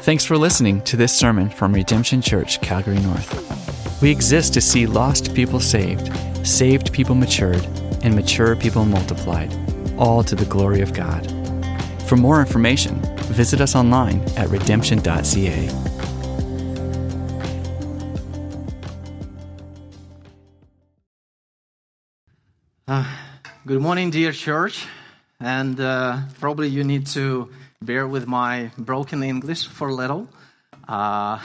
Thanks for listening to this sermon from Redemption Church, Calgary North. We exist to see lost people saved, saved people matured, and mature people multiplied, all to the glory of God. For more information, visit us online at redemption.ca. Good morning, dear church, and probably you need to bear with my broken English for a little, but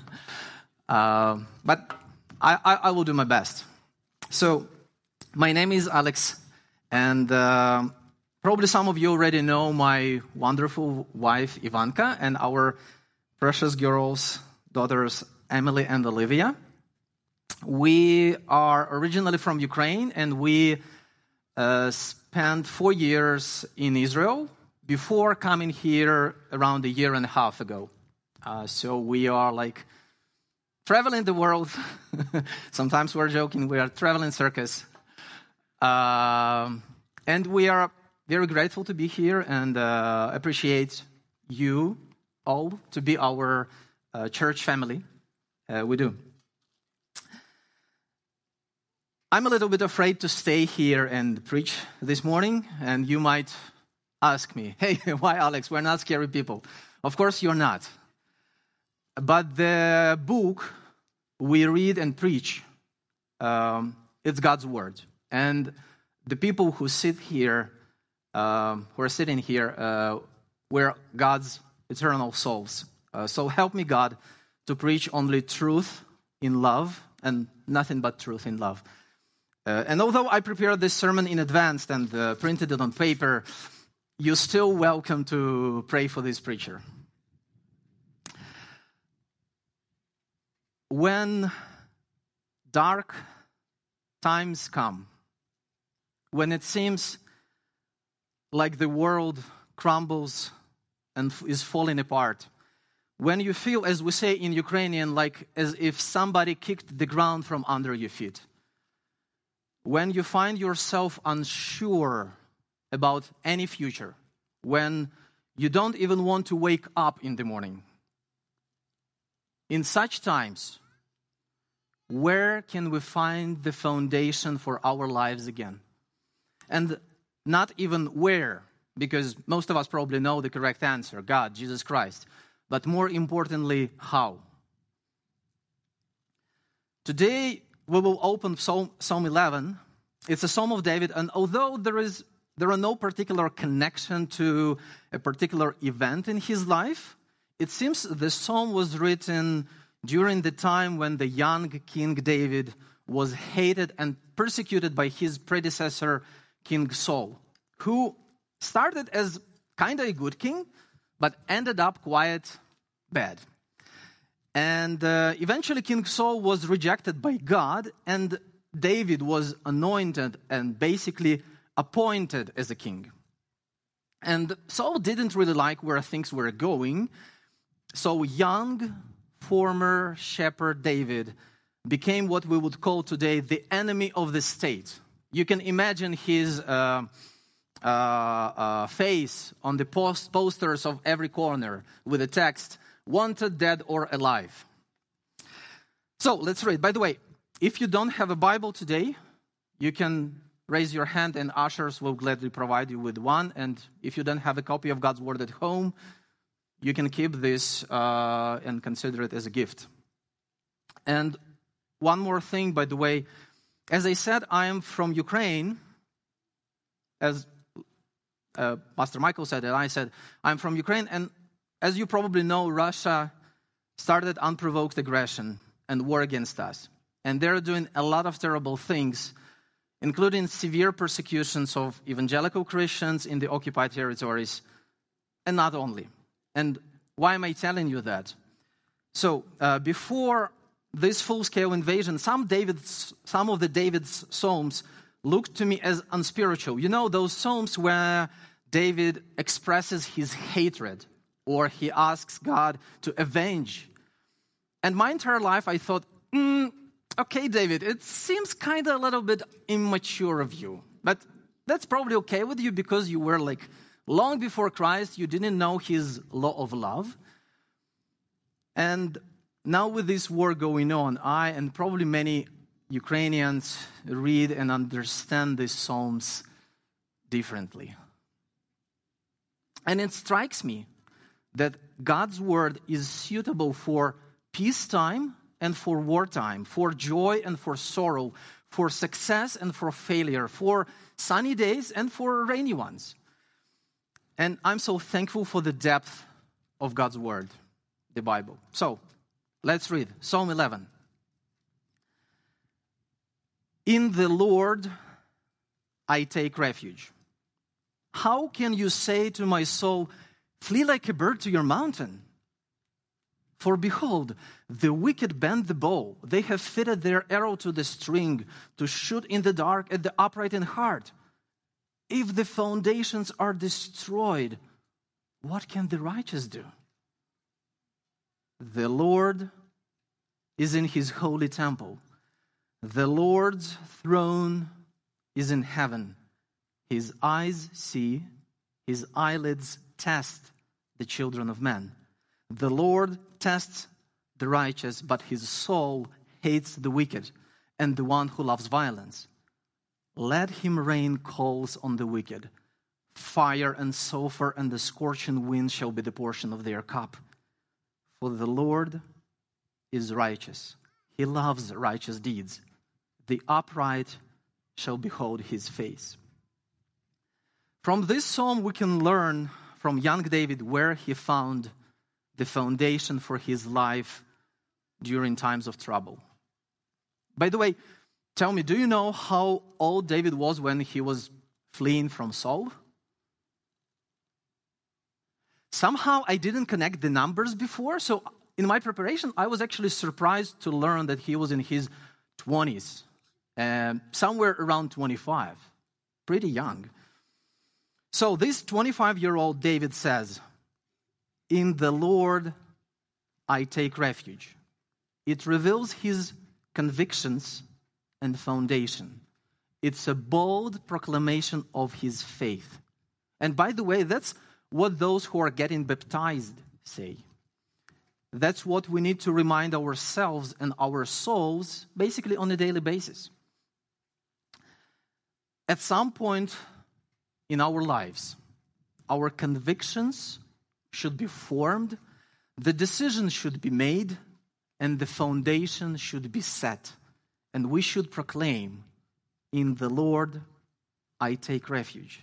I will do my best. So, my name is Alex, and probably some of you already know my wonderful wife, Ivanka, and our precious girls, daughters, Emily and Olivia. We are originally from Ukraine, and we spent 4 years in Israel before coming here around a year and a half ago. So we are like traveling the world. Sometimes we're joking, we are traveling circus. And we are very grateful to be here and appreciate you all to be our church family. We do. I'm a little bit afraid to stay here and preach this morning, and you might ask me, hey, why, Alex? We're not scary people. Of course you're not. But the book we read and preach, it's God's word. And the people who sit here, who are sitting here, we're God's eternal souls. So help me, God, to preach only truth in love and nothing but truth in love. And although I prepared this sermon in advance and printed it on paper, you're still welcome to pray for this preacher. When dark times come, when it seems like the world crumbles and is falling apart, when you feel, as we say in Ukrainian, like as if somebody kicked the ground from under your feet, when you find yourself unsure about any future, when you don't even want to wake up in the morning, in such times, where can we find the foundation for our lives again? And not even where, because most of us probably know the correct answer, God, Jesus Christ. But more importantly, how? Today, we will open Psalm 11. It's a Psalm of David, and although there are no particular connection to a particular event in his life, it seems the psalm was written during the time when the young King David was hated and persecuted by his predecessor, King Saul, who started as kind of a good king, but ended up quite bad. And eventually King Saul was rejected by God, and David was anointed and basically appointed as a king. And Saul didn't really like where things were going, so young, former shepherd David became what we would call today the enemy of the state. You can imagine his face on the posters of every corner with the text, "Wanted, dead or alive." So let's read. By the way, if you don't have a Bible today, you can raise your hand and ushers will gladly provide you with one. And if you don't have a copy of God's Word at home, you can keep this and consider it as a gift. And one more thing, by the way, as I said, I am from Ukraine. As Pastor Michael said, and I said, I'm from Ukraine. And as you probably know, Russia started unprovoked aggression and war against us. And they're doing a lot of terrible things, including severe persecutions of evangelical Christians in the occupied territories, and not only. And why am I telling you that? So, before this full-scale invasion, some of the David's psalms looked to me as unspiritual. You know, those psalms where David expresses his hatred, or he asks God to avenge. And my entire life I thought, okay, David, it seems kind of a little bit immature of you. But that's probably okay with you because you were like long before Christ, you didn't know his law of love. And now with this war going on, I and probably many Ukrainians read and understand these Psalms differently. And it strikes me that God's word is suitable for peacetime and for wartime, for joy and for sorrow, for success and for failure, for sunny days and for rainy ones. And I'm so thankful for the depth of God's word, the Bible. So, let's read Psalm 11. In the Lord I take refuge. How can you say to my soul, flee like a bird to your mountain? For behold, the wicked bend the bow. They have fitted their arrow to the string to shoot in the dark at the upright in heart. If the foundations are destroyed, what can the righteous do? The Lord is in his holy temple. The Lord's throne is in heaven. His eyes see, his eyelids test the children of men. The Lord tests the righteous, but his soul hates the wicked and the one who loves violence. Let him rain coals on the wicked. Fire and sulfur and the scorching wind shall be the portion of their cup. For the Lord is righteous. He loves righteous deeds. The upright shall behold his face. From this psalm, we can learn from young David where he found the foundation for his life during times of trouble. By the way, tell me, do you know how old David was when he was fleeing from Saul? Somehow I didn't connect the numbers before, so in my preparation, I was actually surprised to learn that he was in his 20s, somewhere around 25, pretty young. So this 25-year-old David says, in the Lord I take refuge. It reveals his convictions and foundation. It's a bold proclamation of his faith. And by the way, that's what those who are getting baptized say. That's what we need to remind ourselves and our souls basically on a daily basis. At some point in our lives, our convictions should be formed, the decision should be made, and the foundation should be set. And we should proclaim, in the Lord I take refuge.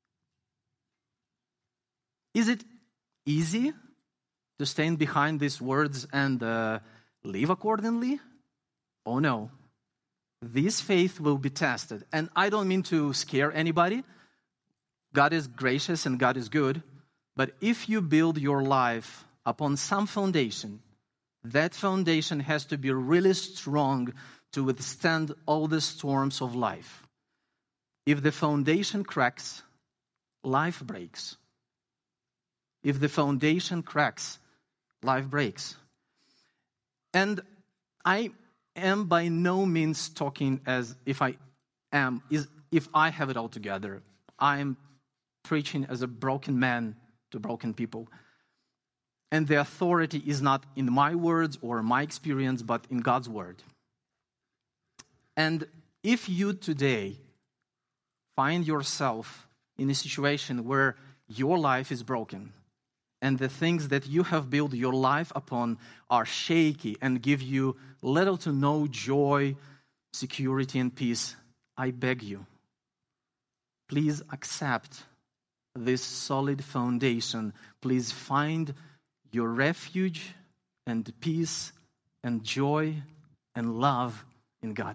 Is it easy to stand behind these words and live accordingly? Oh no. This faith will be tested. And I don't mean to scare anybody. God is gracious and God is good. But if you build your life upon some foundation, that foundation has to be really strong to withstand all the storms of life. If the foundation cracks, life breaks. If the foundation cracks, life breaks. And I am by no means talking as if I have it all together. I am preaching as a broken man to broken people. And the authority is not in my words or my experience, but in God's word. And if you today find yourself in a situation where your life is broken, and the things that you have built your life upon are shaky and give you little to no joy, security, and peace, I beg you, please accept this solid foundation. Please find your refuge and peace and joy and love in God.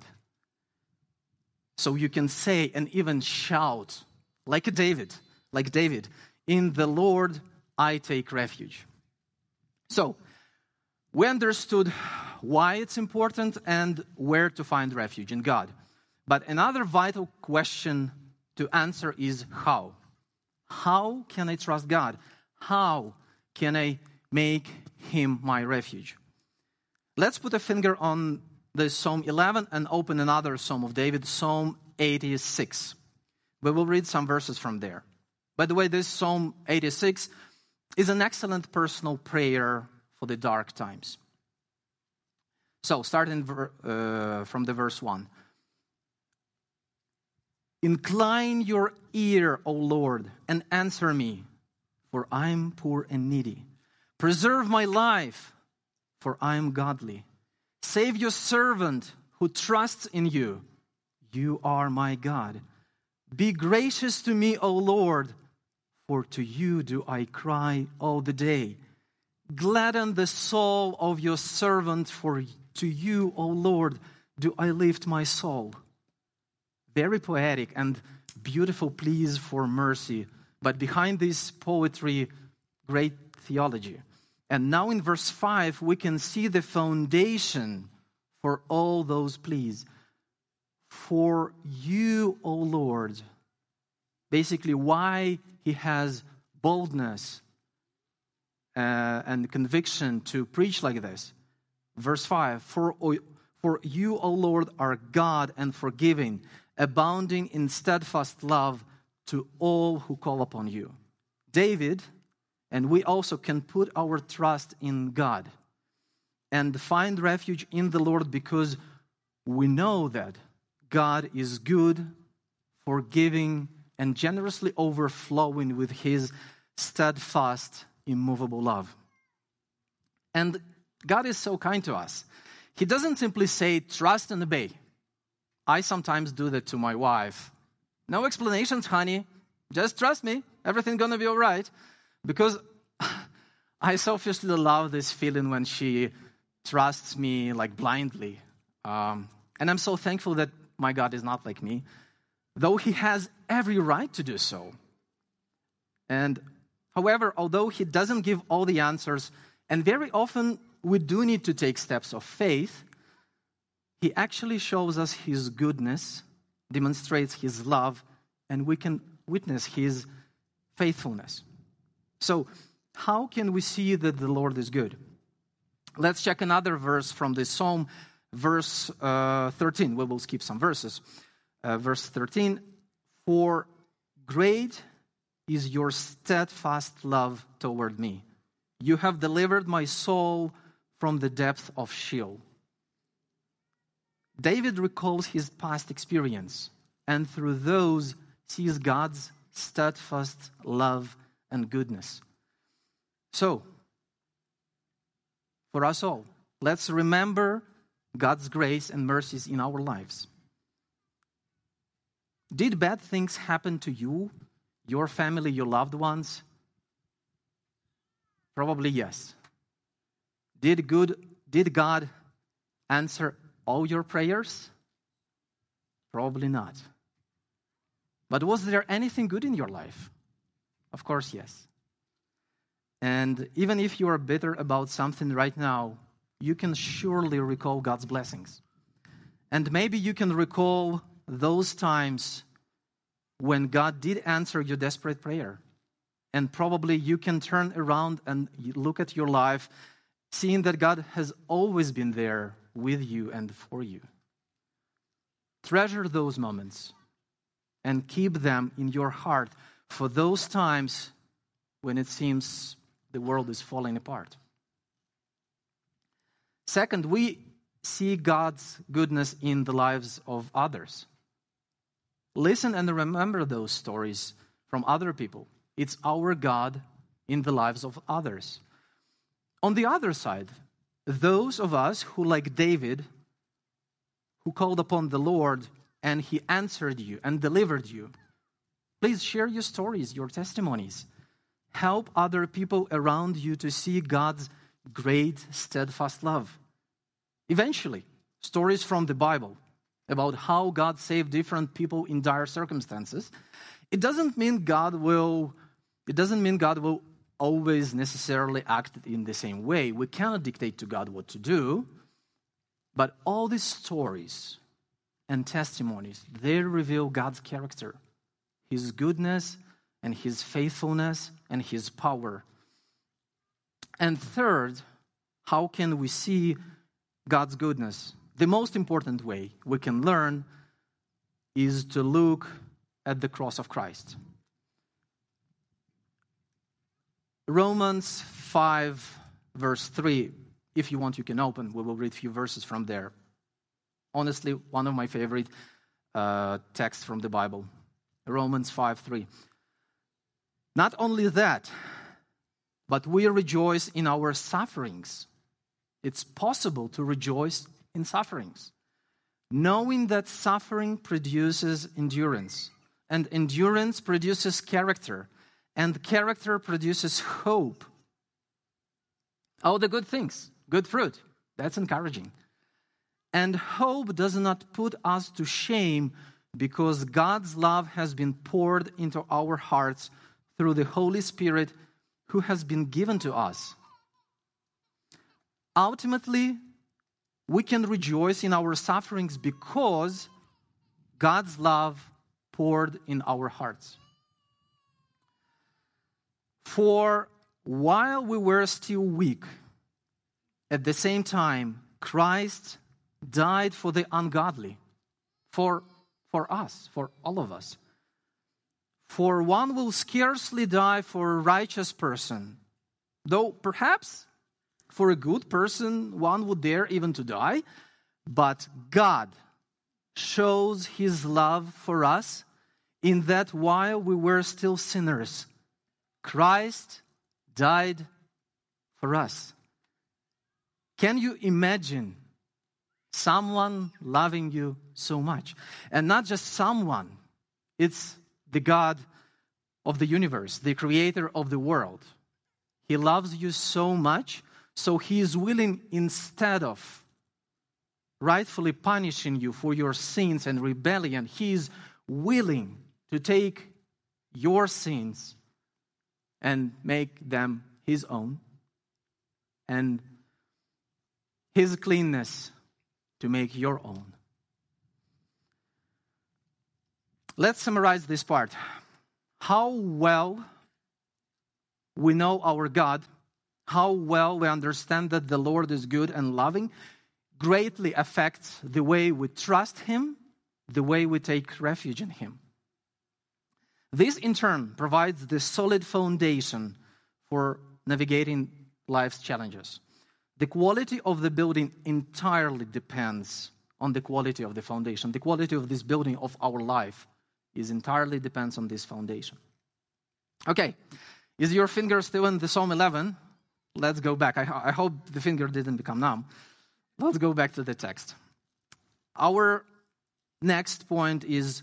So you can say and even shout like David, in the Lord I take refuge. So, we understood why it's important and where to find refuge in God. But another vital question to answer is how. How can I trust God? How can I make Him my refuge? Let's put a finger on the Psalm 11 and open another Psalm of David, Psalm 86. We will read some verses from there. By the way, this Psalm 86 is an excellent personal prayer for the dark times. So, starting from the verse 1. Incline your ear, O Lord, and answer me, for I am poor and needy. Preserve my life, for I am godly. Save your servant who trusts in you. You are my God. Be gracious to me, O Lord, for to you do I cry all the day. Gladden the soul of your servant, for to you, O Lord, do I lift my soul. Very poetic and beautiful pleas for mercy. But behind this poetry, great theology. And now in verse 5, we can see the foundation for all those pleas. For you, O Lord. Basically, why he has boldness and conviction to preach like this. Verse 5, For you, O Lord, are God and forgiving, abounding in steadfast love to all who call upon you. David, and we also can put our trust in God and find refuge in the Lord because we know that God is good, forgiving, and generously overflowing with his steadfast, immovable love. And God is so kind to us. He doesn't simply say, trust and obey. I sometimes do that to my wife. No explanations, honey. Just trust me. Everything's going to be all right. Because I selfishly love this feeling when she trusts me like blindly. And I'm so thankful that my God is not like me, though he has every right to do so. And however, although he doesn't give all the answers, and very often we do need to take steps of faith, he actually shows us his goodness, demonstrates his love, and we can witness his faithfulness. So, how can we see that the Lord is good? Let's check another verse from this psalm, verse 13. We will skip some verses. Verse 13, For great is your steadfast love toward me. You have delivered my soul from the depth of Sheol. David recalls his past experience, and through those sees God's steadfast love and goodness. So, for us all, let's remember God's grace and mercies in our lives. Did bad things happen to you, your family, your loved ones? Probably yes. Did God answer all your prayers? Probably not. But was there anything good in your life? Of course, yes. And even if you are bitter about something right now, you can surely recall God's blessings. And maybe you can recall those times when God did answer your desperate prayer. And probably you can turn around and look at your life, seeing that God has always been there with you and for you. Treasure those moments and keep them in your heart for those times when it seems the world is falling apart. Second, we see God's goodness in the lives of others. Listen and remember those stories from other people. It's our God in the lives of others. On the other side, those of us who, like David, who called upon the Lord and he answered you and delivered you, please share your stories, your testimonies. Help other people around you to see God's great, steadfast love. Eventually, stories from the Bible about how God saved different people in dire circumstances. It doesn't mean God will always necessarily act in the same way. We cannot dictate to God what to do. But all these stories and testimonies, they reveal God's character, his goodness and his faithfulness and his power. And third, how can we see God's goodness? The most important way we can learn is to look at the cross of Christ. Romans 5, verse 3. If you want, you can open. We will read a few verses from there. Honestly, one of my favorite texts from the Bible. Romans 5:3. Not only that, but we rejoice in our sufferings. It's possible to rejoice in sufferings, knowing that suffering produces endurance, and endurance produces character, and character produces hope. All the good things, good fruit. That's encouraging. And hope does not put us to shame, because God's love has been poured into our hearts through the Holy Spirit who has been given to us. Ultimately, we can rejoice in our sufferings because God's love poured in our hearts. For while we were still weak, at the same time, Christ died for the ungodly, for us, for all of us. For one will scarcely die for a righteous person, though perhaps for a good person one would dare even to die. But God shows his love for us in that while we were still sinners, Christ died for us. Can you imagine someone loving you so much? And not just someone, it's the God of the universe, the creator of the world. He loves you so much, so he is willing, instead of rightfully punishing you for your sins and rebellion, he is willing to take your sins and make them his own, and his cleanness to make your own. Let's summarize this part. How well we know our God, how well we understand that the Lord is good and loving, greatly affects the way we trust him, the way we take refuge in him. This, in turn, provides the solid foundation for navigating life's challenges. The quality of the building entirely depends on the quality of the foundation. The quality of this building of our life entirely depends on this foundation. Okay, is your finger still in the Psalm 11? Let's go back. I hope the finger didn't become numb. Let's go back to the text. Our next point is,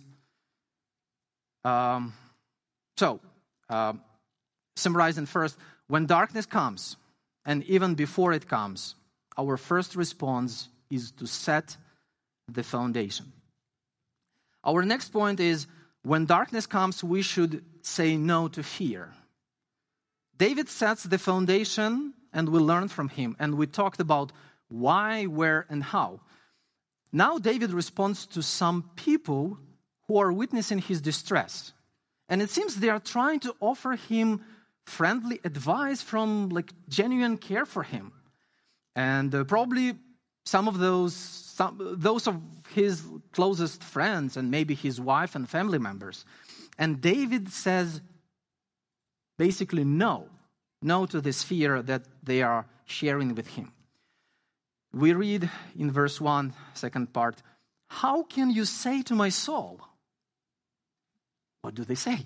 summarizing first, when darkness comes, and even before it comes, our first response is to set the foundation. Our next point is, when darkness comes, we should say no to fear. David sets the foundation, and we learn from him, and we talked about why, where, and how. Now David responds to some people who are witnessing his distress. And it seems they are trying to offer him friendly advice from genuine care for him. And probably some of those of his closest friends, and maybe his wife and family members. And David says basically no to this fear that they are sharing with him. We read in verse 1, second part, "How can you say to my soul?" What do they say?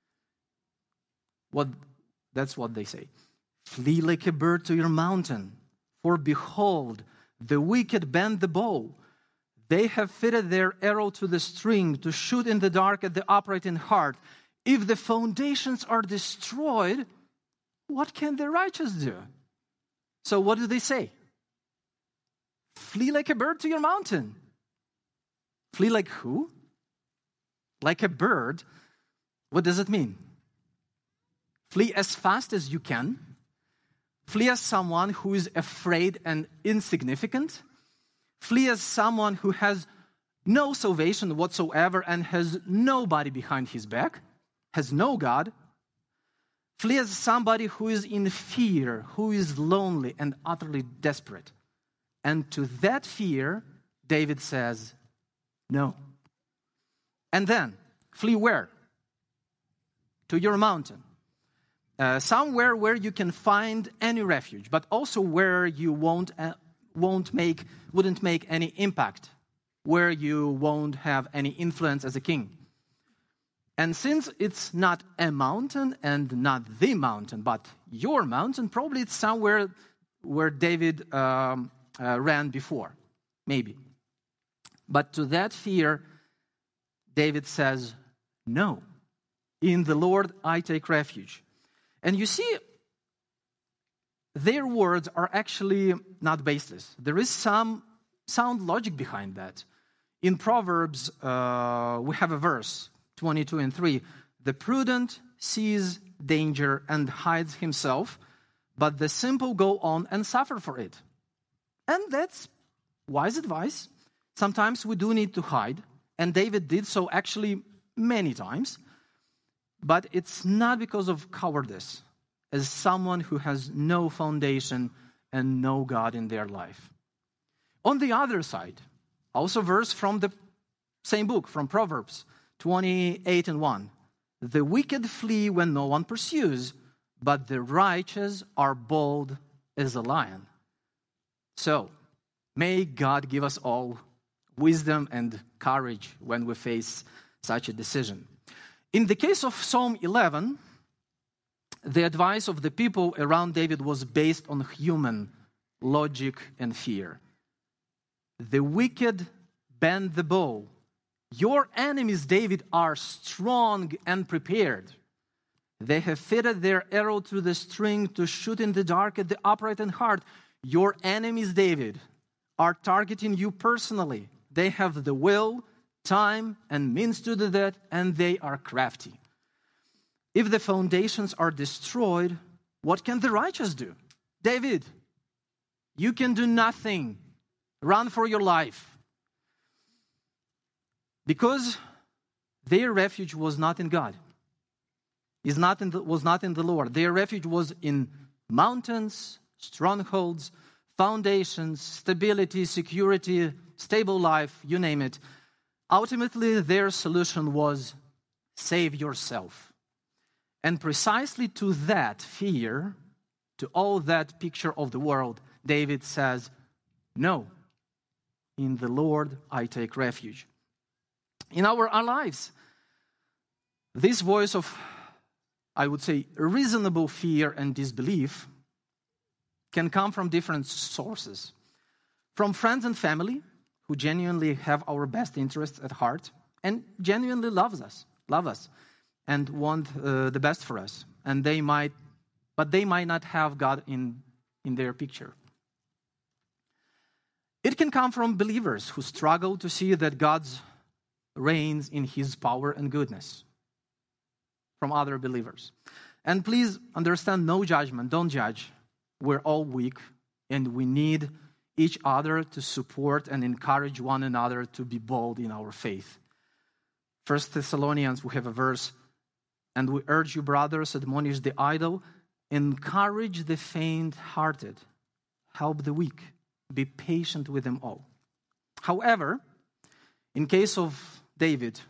That's what they say. "Flee like a bird to your mountain, for behold, the wicked bend the bow. They have fitted their arrow to the string to shoot in the dark at the upright in heart. If the foundations are destroyed, what can the righteous do?" So what do they say? Flee like a bird to your mountain. Flee like who? Like a bird. What does it mean? Flee as fast as you can. Flee as someone who is afraid and insignificant. Flee as someone who has no salvation whatsoever and has nobody behind his back, has no God. Flee as somebody who is in fear, who is lonely and utterly desperate. And to that fear, David says, no. And then, flee where? To your mountain. somewhere where you can find any refuge, but also where you wouldn't make any impact, where you won't have any influence as a king. And since it's not a mountain and not the mountain, but your mountain, probably it's somewhere where David ran before, maybe. But to that fear, David says, no, in the Lord I take refuge. And you see, their words are actually not baseless. There is some sound logic behind that. In Proverbs, we have a verse, 22 and 3. The prudent sees danger and hides himself, but the simple go on and suffer for it. And that's wise advice. Sometimes we do need to hide, and David did so actually many times. But it's not because of cowardice, as someone who has no foundation and no God in their life. On the other side, also verse from the same book, from Proverbs 28 and 1. The wicked flee when no one pursues, but the righteous are bold as a lion. So, may God give us all wisdom and courage when we face such a decision. In the case of Psalm 11, the advice of the people around David was based on human logic and fear. The wicked bend the bow. Your enemies, David, are strong and prepared. They have fitted their arrow to the string to shoot in the dark at the upright in heart. Your enemies, David, are targeting you personally. They have the will, time, and means to do that, and they are crafty. If the foundations are destroyed, what can the righteous do? David, you can do nothing. Run for your life. Because their refuge was not in God. Was not in the Lord. Their refuge was in mountains, strongholds, foundations, stability, security, stable life, you name it. Ultimately, their solution was save yourself. And precisely to that fear, to all that picture of the world, David says, no, in the Lord I take refuge. In our lives, this voice of, I would say, reasonable fear and disbelief can come from different sources. From friends and family who genuinely have our best interests at heart and genuinely love us and want the best for us. And they might not have God in their picture. It can come from believers who struggle to see that God's reigns in His power and goodness. From other believers. And please understand, no judgment, don't judge. We're all weak and we need each other to support and encourage one another to be bold in our faith. 1 Thessalonians, we have a verse, and we urge you, brothers, admonish the idle, encourage the faint-hearted, help the weak, be patient with them all. However, in case of David,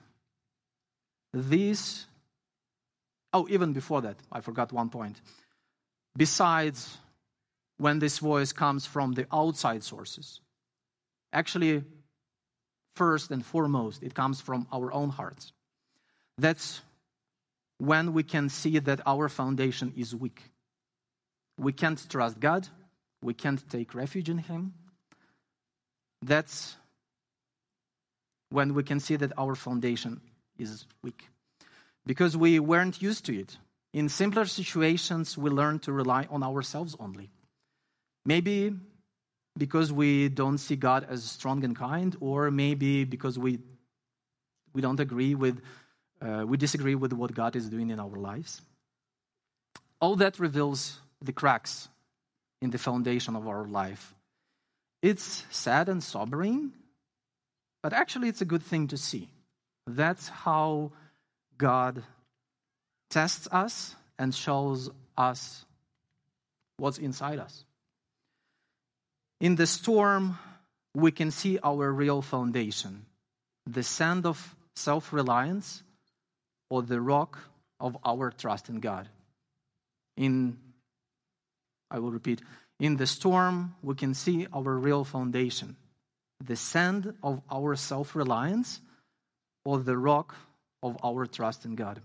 even before that, I forgot one point. Besides, when this voice comes from the outside sources, actually, first and foremost, it comes from our own hearts. That's when we can see that our foundation is weak. We can't trust God. We can't take refuge in Him. That's when we can see that our foundation is weak. Because we weren't used to it. In simpler situations, we learn to rely on ourselves only. Maybe because we don't see God as strong and kind, or maybe because we don't agree with, we disagree with what God is doing in our lives. All that reveals the cracks in the foundation of our life. It's sad and sobering, but actually it's a good thing to see. That's how God tests us and shows us what's inside us. In the storm, we can see our real foundation, the sand of self-reliance or the rock of our trust in God. I will repeat, in the storm, we can see our real foundation, the sand of our self-reliance or the rock of our trust in God.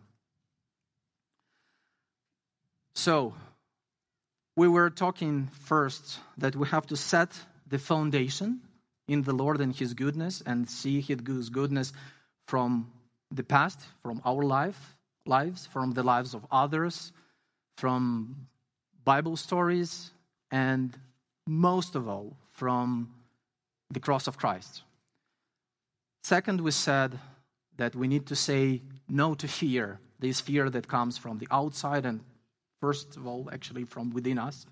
So, we were talking first that we have to set the foundation in the Lord and His goodness and see His goodness from the past, from our lives, from the lives of others, from Bible stories, and most of all, from the cross of Christ. Second, we said that we need to say no to fear, this fear that comes from the outside and first of all, actually from within us.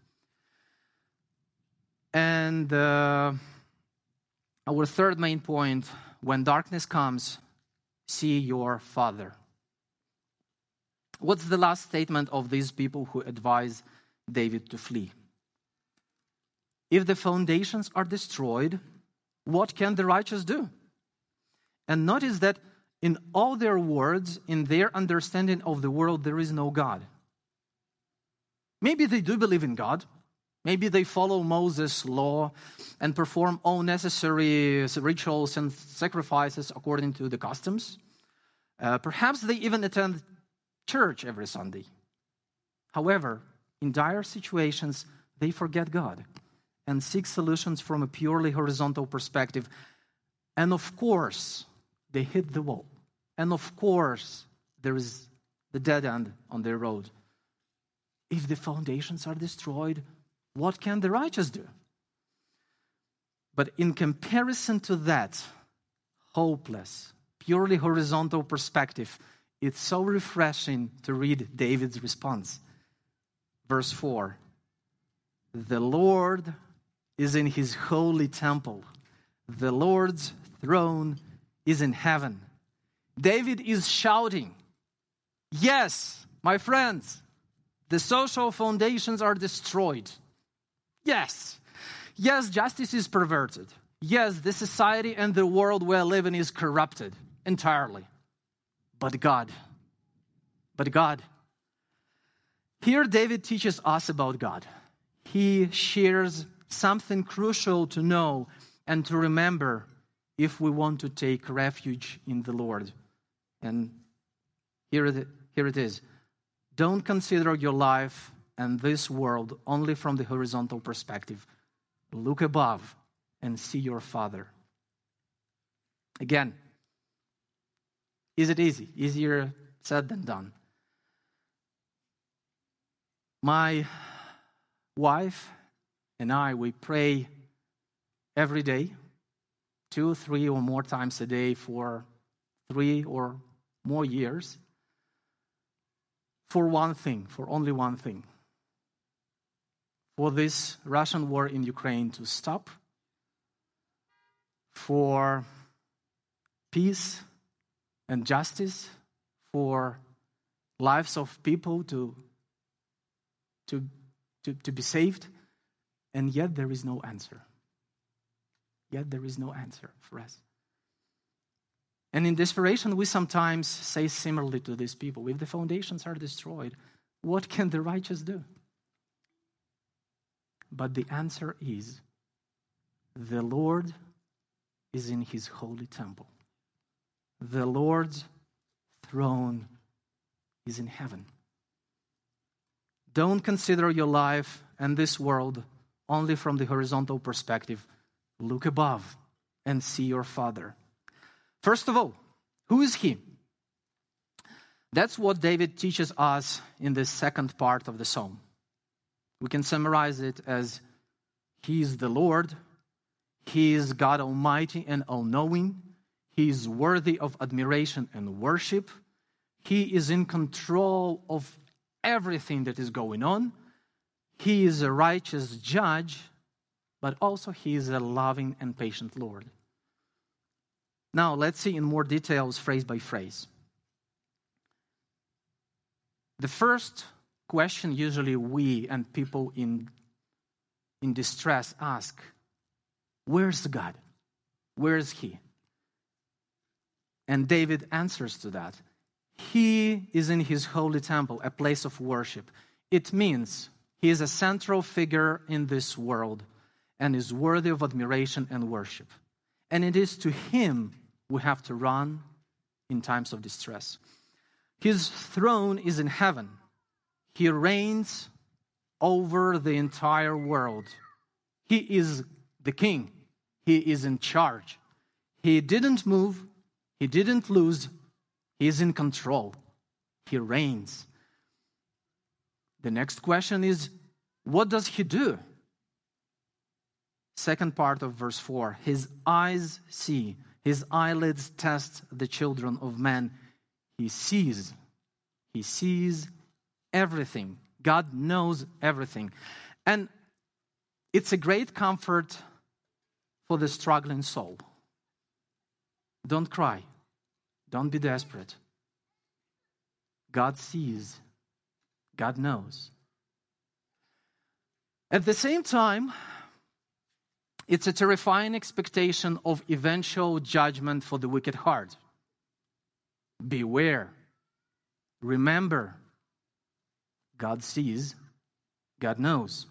And our third main point, when darkness comes, see your Father. What's the last statement of these people who advise David to flee? If the foundations are destroyed, what can the righteous do? And notice that in all their words, in their understanding of the world, there is no God. Maybe they do believe in God. Maybe they follow Moses' law and perform all necessary rituals and sacrifices according to the customs. Perhaps they even attend church every Sunday. However, in dire situations, they forget God and seek solutions from a purely horizontal perspective. And of course, they hit the wall. And of course, there is the dead end on their road. If the foundations are destroyed, what can the righteous do? But in comparison to that hopeless, purely horizontal perspective, it's so refreshing to read David's response. Verse 4, the Lord is in His holy temple. The Lord's throne is in heaven. David is shouting, yes, my friends, the social foundations are destroyed. Yes. Yes, justice is perverted. Yes, the society and the world we live in is corrupted entirely. But God. Here David teaches us about God. He shares something crucial to know and to remember if we want to take refuge in the Lord. And here it is. Don't consider your life and this world only from the horizontal perspective. Look above and see your Father. Again, is it easy? Easier said than done. My wife and I, we pray every day, 2, 3 or more times a day for 3 or more years. For one thing, for only one thing. For this Russian war in Ukraine to stop. For peace and justice. For lives of people to be saved. And yet there is no answer. Yet there is no answer for us. And in desperation, we sometimes say similarly to these people, if the foundations are destroyed, what can the righteous do? But the answer is, the Lord is in His holy temple. The Lord's throne is in heaven. Don't consider your life and this world only from the horizontal perspective. Look above and see your Father. First of all, who is He? That's what David teaches us in the second part of the psalm. We can summarize it as He is the Lord, He is God Almighty and all-knowing, He is worthy of admiration and worship, He is in control of everything that is going on, He is a righteous judge, but also He is a loving and patient Lord. Now, let's see in more details, phrase by phrase. The first question usually we and people in distress ask, where's God? Where is He? And David answers to that. He is in His holy temple, a place of worship. it means he is a central figure in this world and is worthy of admiration and worship. And it is to him we have to run in times of distress. His throne is in heaven. He reigns over the entire world. He is the king. He is in charge. He didn't move. He didn't lose. He is in control. He reigns. The next question is, what does he do? Second part of verse 4. His eyes see. His eyelids test the children of men. He sees. He sees everything. God knows everything. And it's a great comfort for the struggling soul. Don't cry. Don't be desperate. God sees. God knows. At the same time, it's a terrifying expectation of eventual judgment for the wicked heart. Beware. Remember. God sees. God knows.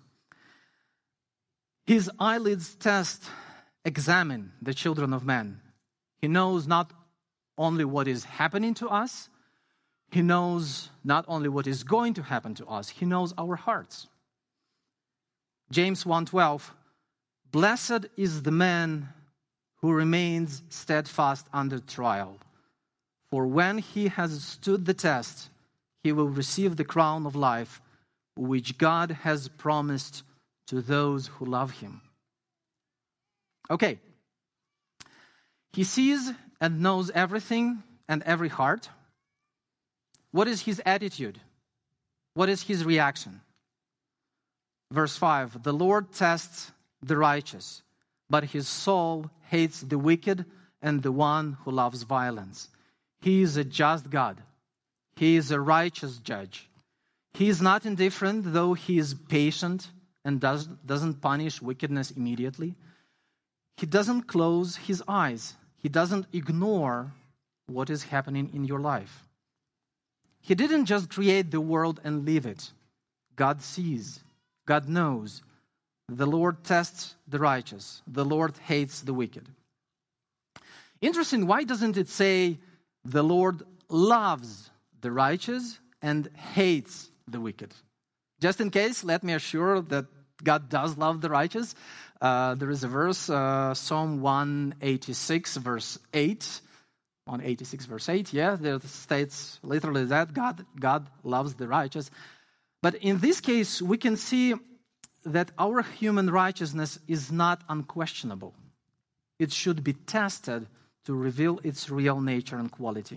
His eyelids examine the children of men. He knows not only what is happening to us, he knows not only what is going to happen to us, he knows our hearts. James 1:12, blessed is the man who remains steadfast under trial. For when he has stood the test, he will receive the crown of life, which God has promised to those who love him. Okay. He sees and knows everything and every heart. What is his attitude? What is his reaction? Verse 5, the Lord tests the righteous, but his soul hates the wicked and the one who loves violence. He is a just God. He is a righteous judge. He is not indifferent, though he is patient and doesn't punish wickedness immediately. He doesn't close his eyes. He doesn't ignore what is happening in your life. He didn't just create the world and leave it. God sees. God knows. The Lord tests the righteous. The Lord hates the wicked. Interesting, why doesn't it say the Lord loves the righteous and hates the wicked? Just in case, let me assure that God does love the righteous. There is a verse, Psalm 186, verse 8. 186, verse 8, yeah, there states literally that God loves the righteous. But in this case, we can see that our human righteousness is not unquestionable. It should be tested to reveal its real nature and quality.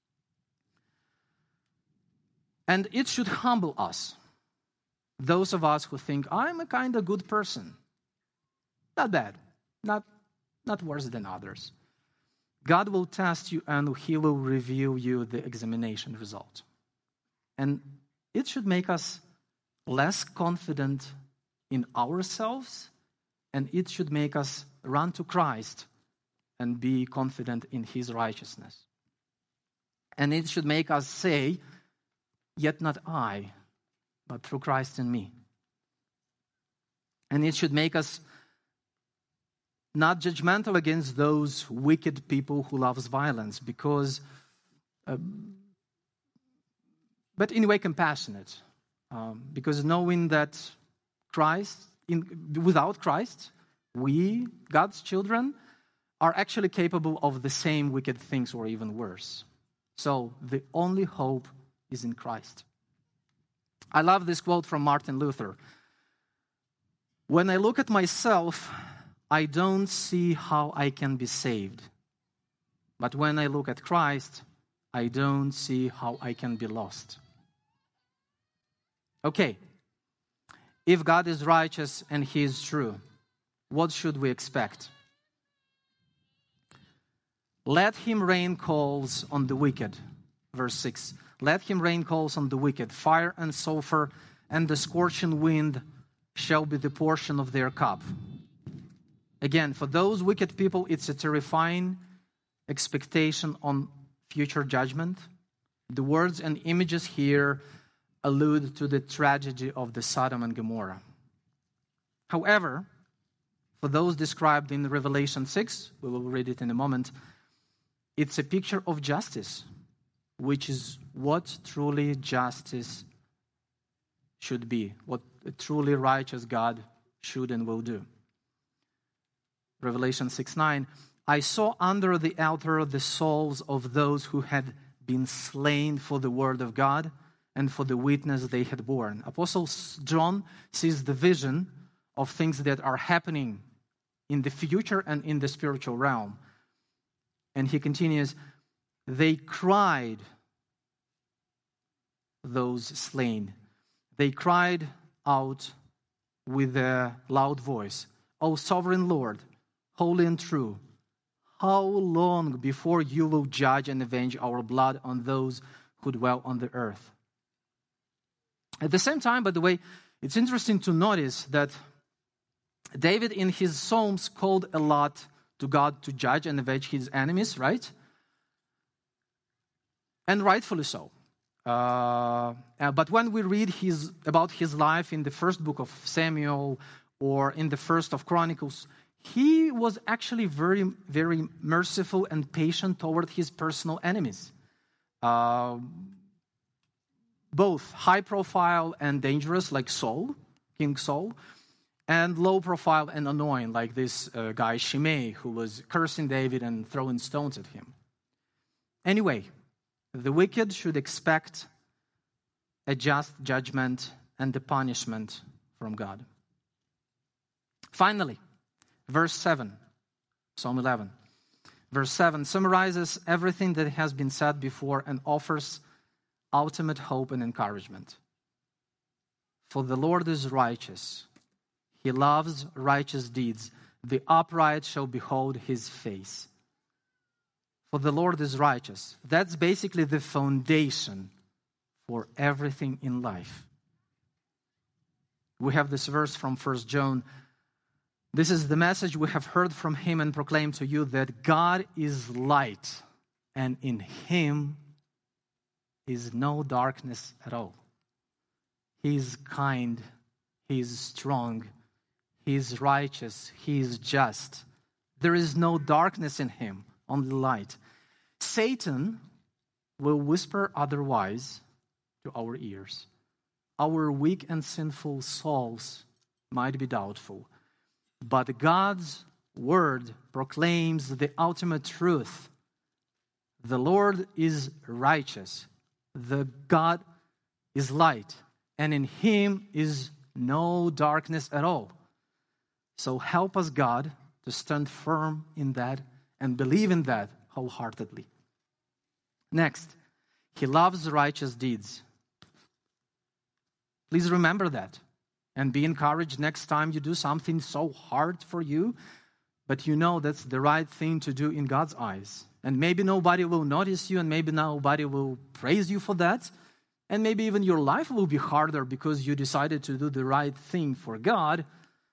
And it should humble us. Those of us who think, I'm a kind of good person. Not bad. Not worse than others. God will test you and he will reveal you the examination result. And it should make us less confident in ourselves, and it should make us run to Christ and be confident in his righteousness. And it should make us say, yet not I, but through Christ in me. And it should make us not judgmental against those wicked people who loves violence, but in a way compassionate, because knowing that without Christ, we, God's children, are actually capable of the same wicked things or even worse. So the only hope is in Christ. I love this quote from Martin Luther. When I look at myself, I don't see how I can be saved. But when I look at Christ, I don't see how I can be lost. Okay, if God is righteous and he is true, what should we expect? Let him rain coals on the wicked. Verse 6. Let him rain coals on the wicked. Fire and sulfur and the scorching wind shall be the portion of their cup. Again, for those wicked people, it's a terrifying expectation on future judgment. The words and images here allude to the tragedy of the Sodom and Gomorrah. However, for those described in Revelation 6, we will read it in a moment, it's a picture of justice, which is what truly justice should be, what a truly righteous God should and will do. Revelation 6:9, I saw under the altar the souls of those who had been slain for the word of God and for the witness they had borne. Apostle John sees the vision of things that are happening in the future and in the spiritual realm. And he continues, they cried, those slain. They cried out with a loud voice, O sovereign Lord, holy and true, how long before you will judge and avenge our blood on those who dwell on the earth? At the same time, by the way, it's interesting to notice that David in his Psalms called a lot to God to judge and avenge his enemies, right? And rightfully so. But when we read about his life in the first book of Samuel or in the first of Chronicles, he was actually very, very merciful and patient toward his personal enemies. Both high profile and dangerous, like Saul, King Saul, and low profile and annoying, like this guy Shimei, who was cursing David and throwing stones at him. Anyway, the wicked should expect a just judgment and a punishment from God. Finally, verse 7, Psalm 11. Verse 7 summarizes everything that has been said before and offers ultimate hope and encouragement. For the Lord is righteous. He loves righteous deeds. The upright shall behold his face. For the Lord is righteous. That's basically the foundation for everything in life. We have this verse from 1 John. This is the message we have heard from him and proclaimed to you, that God is light, and in him is no darkness at all. He is kind, he is strong, he is righteous, he is just. There is no darkness in him, only light. Satan will whisper otherwise to our ears. Our weak and sinful souls might be doubtful, but God's word proclaims the ultimate truth. The Lord is righteous. The God is light, and in him is no darkness at all. So help us, God, to stand firm in that and believe in that wholeheartedly. Next, he loves righteous deeds. Please remember that and be encouraged next time you do something so hard for you, but you know that's the right thing to do in God's eyes. And maybe nobody will notice you, and maybe nobody will praise you for that, and maybe even your life will be harder because you decided to do the right thing for God.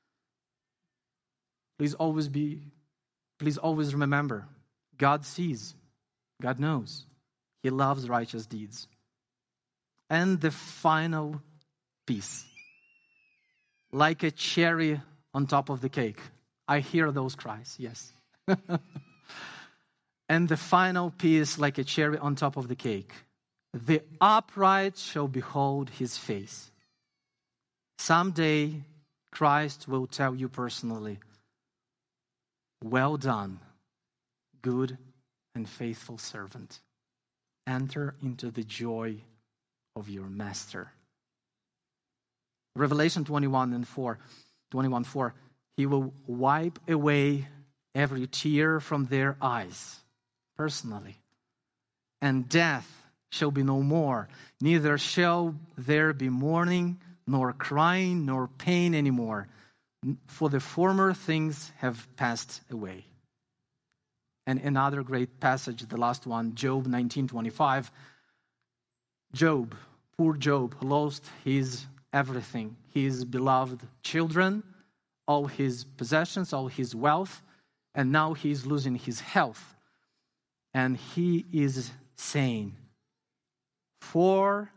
Please always remember, God sees, God knows. He loves righteous deeds. And the final piece, like a cherry on top of the cake. I hear those cries, yes. And the final piece, like a cherry on top of the cake. The upright shall behold his face. Someday, Christ will tell you personally, well done, good and faithful servant. Enter into the joy of your master. Revelation 21:4, he will wipe away every tear from their eyes, personally. And death shall be no more. Neither shall there be mourning, nor crying, nor pain anymore. For the former things have passed away. And another great passage, the last one, Job 19:25. Job, poor Job, lost his everything, his beloved children, all his possessions, all his wealth, and now he's losing his health. And he is saying, for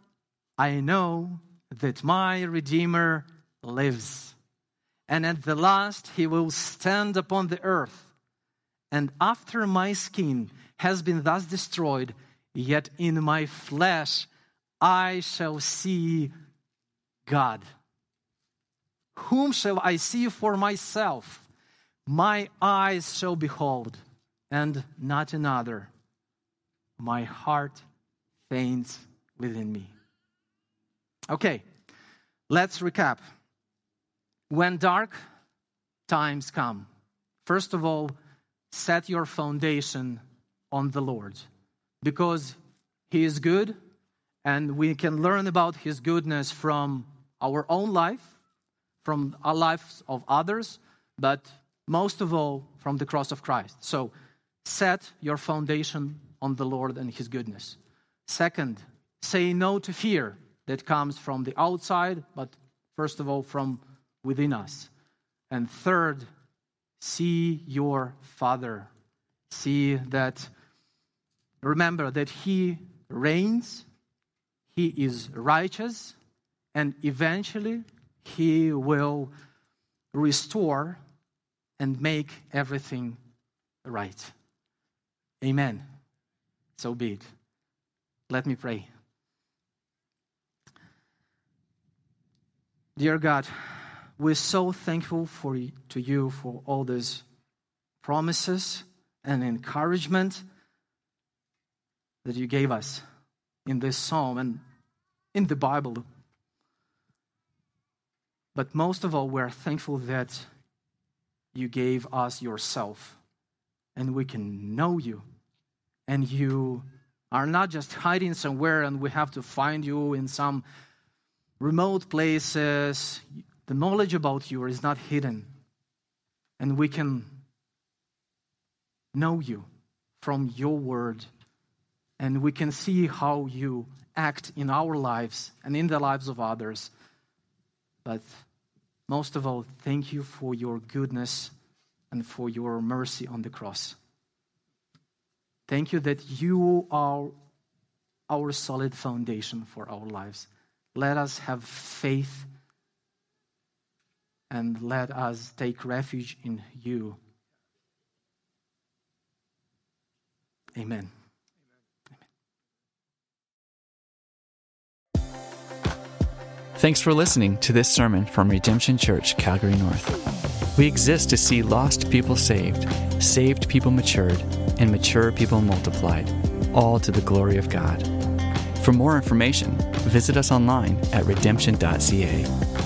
I know that my Redeemer lives, and at the last he will stand upon the earth. And after my skin has been thus destroyed, yet in my flesh I shall see God. Whom shall I see for myself? My eyes shall behold, and not another. My heart faints within me. Okay, let's recap. When dark times come, first of all, set your foundation on the Lord, because He is good, and we can learn about His goodness from our own life, from our lives of others, but most of all from the cross of Christ. So set your foundation on the Lord and His goodness. Second, say no to fear that comes from the outside, but first of all from within us. And third, see your Father. Remember that He reigns, He is righteous, and eventually He will restore and make everything right. Amen. So be it. Let me pray. Dear God, we're so thankful to you for all these promises and encouragement that you gave us in this psalm and in the Bible. But most of all, we're thankful that you gave us yourself, and we can know you. And you are not just hiding somewhere and we have to find you in some remote places. The knowledge about you is not hidden. And we can know you from your word. And we can see how you act in our lives and in the lives of others. But most of all, thank you for your goodness and for your mercy on the cross. Thank you that you are our solid foundation for our lives. Let us have faith and let us take refuge in you. Amen. Thanks for listening to this sermon from Redemption Church, Calgary North. We exist to see lost people saved, saved people matured, and mature people multiplied, all to the glory of God. For more information, visit us online at redemption.ca.